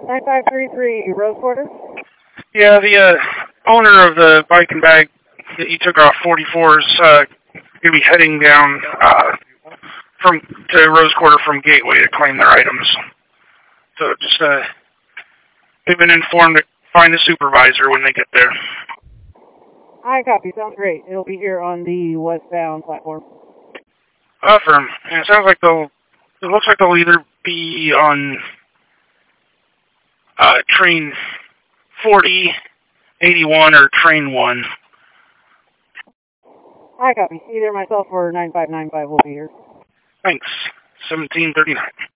9533 Rose Quarter. Yeah, the owner of the bike and bag that you took off 44 is going to be heading down to Rose Quarter from Gateway to claim their items. So just they've been informed to find a supervisor when they get there. I copy. Sounds great. It'll be here on the westbound platform. Firm. And it sounds like it looks like they'll either be on train 40, 81, or train 1. I copy. Either myself or 9595 will be here. Thanks. 1739.